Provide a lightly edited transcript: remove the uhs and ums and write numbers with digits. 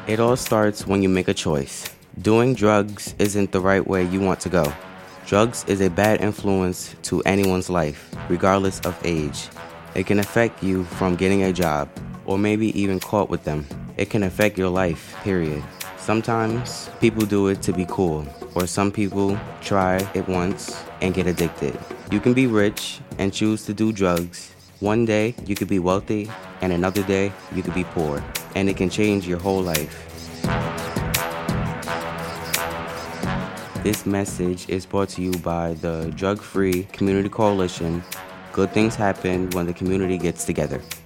It all starts when you make a choice. Doing drugs isn't the right way you want to go. Drugs is a bad influence to anyone's life, regardless of age. It can affect you from getting a job, or maybe even caught with them. It can affect your life, period. Sometimes people do it to be cool, or some people try it once and get addicted. You can be rich and choose to do drugs. One day you could be wealthy, and another day you could be poor, and it can change your whole life. This message is brought to you by the Drug Free Community Coalition. Good things happen when the community gets together.